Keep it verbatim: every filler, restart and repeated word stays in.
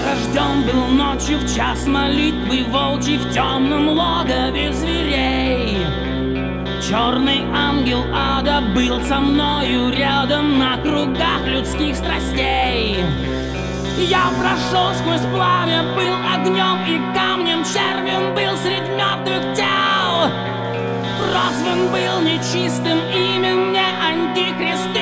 рожден был ночью в час молитвы волчий в темном логове зверей. Черный ангел ада был со мною рядом на кругах людских страстей. Я прошел сквозь пламя, был огнем и камнем, червем был средь мертвых тел. Прозван был нечистым, имя мне Антихрист